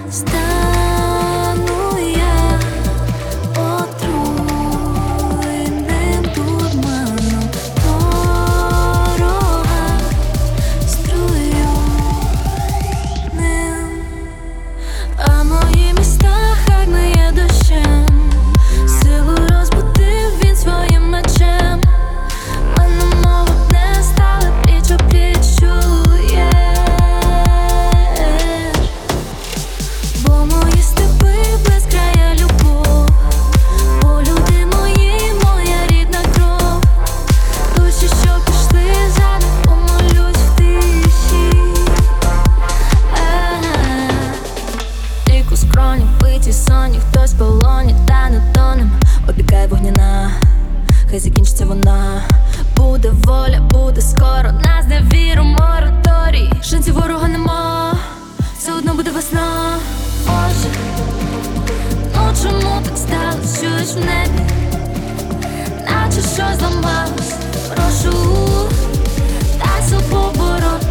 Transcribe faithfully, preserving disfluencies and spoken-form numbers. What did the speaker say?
стану я отруєним дурманом, ворога струєним, а мої міста хай миє дощем. Силу розбудив він своїм мечем. Мене мовить не стали пліч опліч, чуєш? Бо мої степи безкрая любов, бо люди мої, моя рідна кров. Душі, що пішли за них, помолюсь в тиші. Тільки скроні, биті соні, хтось в полоні, та не тонем. Опікає вогняна, хай закінчиться вона. Буде воля, буде скоро, нас не віру, мораторій. Шансів ворога нема, все одно буде весна. Боже, ну чому так сталось? Чуєш в небі, наче щось зламалось. Прошу, дай себе побороти.